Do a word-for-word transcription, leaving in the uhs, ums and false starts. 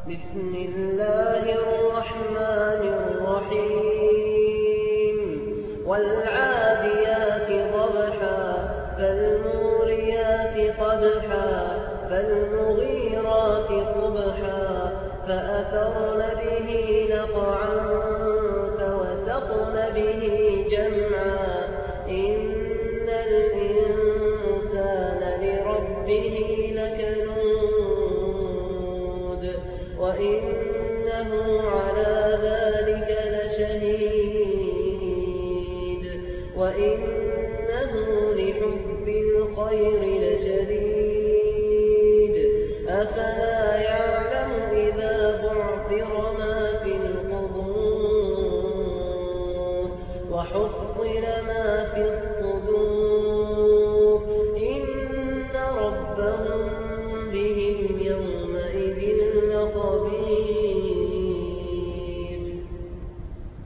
بسم الله الرحمن الرحيم والعاديات ضبحا فالموريات قدحا فالمغيرات صبحا فأثرن به نقعا فوسطن به جمعا إن الإنسان لربه لكنود وإنه على ذلك لشهيد وإنه لحب الخير لشديد أفلا